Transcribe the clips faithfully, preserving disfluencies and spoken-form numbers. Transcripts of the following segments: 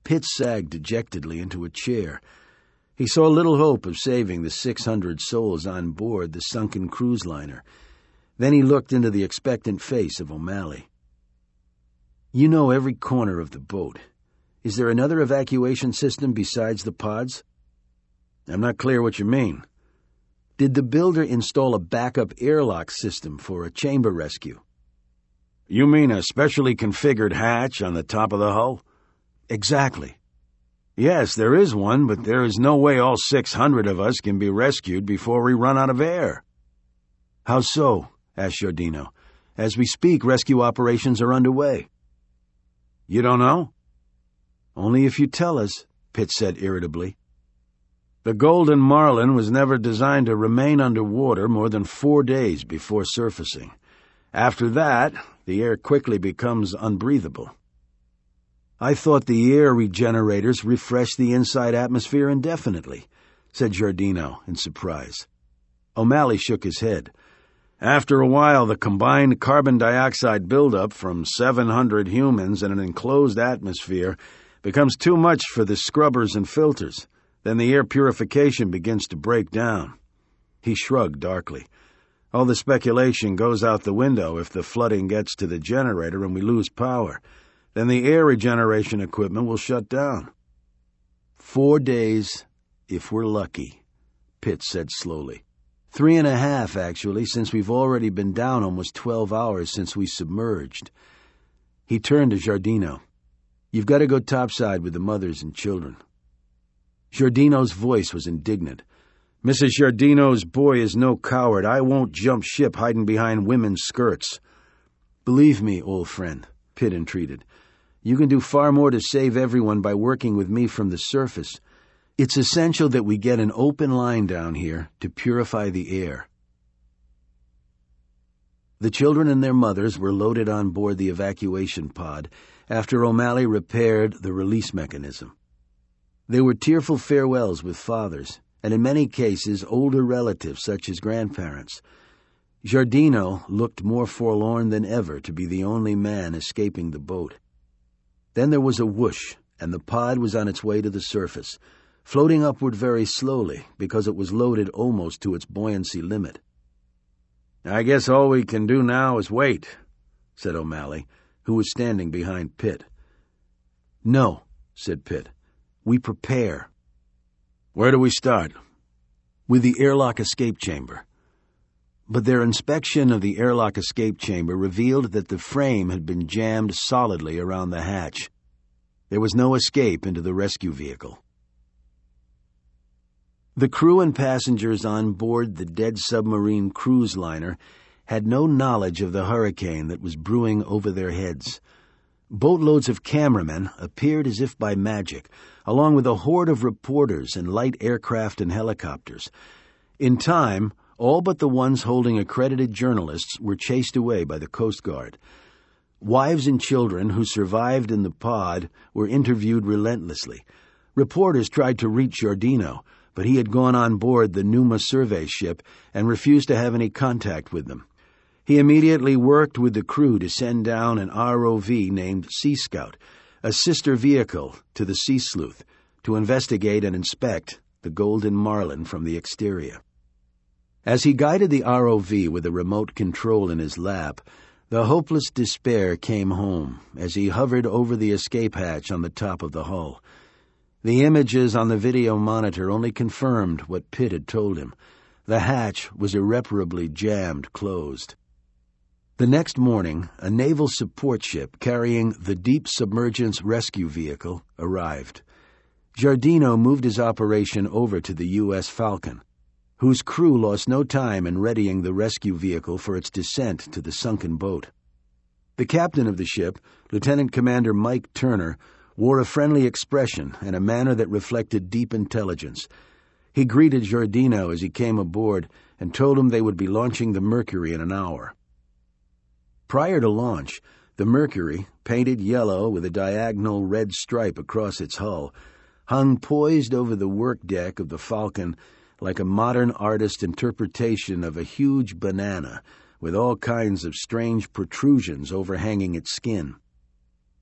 Pitt sagged dejectedly into a chair. He saw little hope of saving the six hundred souls on board the sunken cruise liner. Then he looked into the expectant face of O'Malley. "You know every corner of the boat. Is there another evacuation system besides the pods?" "I'm not clear what you mean." "Did the builder install a backup airlock system for a chamber rescue?" "You mean a specially configured hatch on the top of the hull?" "Exactly." "Yes, there is one, but there is no way all six hundred of us can be rescued before we run out of air." "How so?" asked Giardino. "As we speak, rescue operations are underway." "You don't know?" "Only if you tell us," Pitt said irritably. "The Golden Marlin was never designed to remain underwater more than four days before surfacing. After that, the air quickly becomes unbreathable." "I thought the air regenerators refreshed the inside atmosphere indefinitely," said Giardino in surprise. O'Malley shook his head. "After a while, the combined carbon dioxide buildup from seven hundred humans in an enclosed atmosphere becomes too much for the scrubbers and filters. Then the air purification begins to break down." He shrugged darkly. "All the speculation goes out the window if the flooding gets to the generator and we lose power. Then the air regeneration equipment will shut down." Four days, if we're lucky," Pitt said slowly. Three and a half, actually, since we've already been down almost twelve hours since we submerged." He turned to Giardino. "You've got to go topside with the mothers and children." Giardino's voice was indignant. "Missus Giardino's boy is no coward. I won't jump ship hiding behind women's skirts." "Believe me, old friend," Pitt entreated. "You can do far more to save everyone by working with me from the surface. It's essential that we get an open line down here to purify the air." The children and their mothers were loaded on board the evacuation pod after O'Malley repaired the release mechanism. They were tearful farewells with fathers, and in many cases older relatives such as grandparents. Giardino looked more forlorn than ever to be the only man escaping the boat. Then there was a whoosh, and the pod was on its way to the surface, floating upward very slowly because it was loaded almost to its buoyancy limit. "I guess all we can do now is wait," said O'Malley, who was standing behind Pitt. "No," said Pitt. "We prepare." "Where do we start?" "With the airlock escape chamber." But their inspection of the airlock escape chamber revealed that the frame had been jammed solidly around the hatch. There was no escape into the rescue vehicle. The crew and passengers on board the dead submarine cruise liner had no knowledge of the hurricane that was brewing over their heads. Boatloads of cameramen appeared as if by magic, along with a horde of reporters and light aircraft and helicopters. In time, all but the ones holding accredited journalists were chased away by the Coast Guard. Wives and children who survived in the pod were interviewed relentlessly. Reporters tried to reach Giardino, but he had gone on board the Numa survey ship and refused to have any contact with them. He immediately worked with the crew to send down an R O V named Sea Scout, a sister vehicle to the Sea Sleuth, to investigate and inspect the Golden Marlin from the exterior. As he guided the R O V with a remote control in his lap, the hopeless despair came home as he hovered over the escape hatch on the top of the hull. The images on the video monitor only confirmed what Pitt had told him. The hatch was irreparably jammed closed. The next morning, a naval support ship carrying the Deep Submergence Rescue Vehicle arrived. Giardino moved his operation over to the U S Falcon, whose crew lost no time in readying the rescue vehicle for its descent to the sunken boat. The captain of the ship, Lieutenant Commander Mike Turner, wore a friendly expression and a manner that reflected deep intelligence. He greeted Giardino as he came aboard and told him they would be launching the Mercury in an hour. Prior to launch, the Mercury, painted yellow with a diagonal red stripe across its hull, hung poised over the work deck of the Falcon like a modern artist's interpretation of a huge banana with all kinds of strange protrusions overhanging its skin.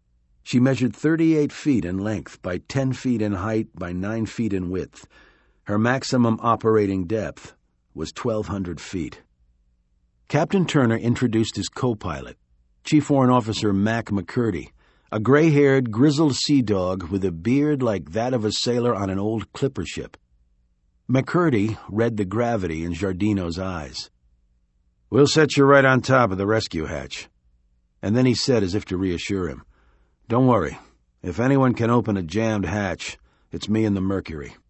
She measured thirty-eight feet in length by ten feet in height by nine feet in width. Her maximum operating depth was twelve hundred feet. Captain Turner introduced his co-pilot, Chief Warrant Officer Mac McCurdy, a gray-haired, grizzled sea dog with a beard like that of a sailor on an old clipper ship. McCurdy read the gravity in Giardino's eyes. "We'll set you right on top of the rescue hatch." And then he said, as if to reassure him, "Don't worry. If anyone can open a jammed hatch, it's me and the Mercury."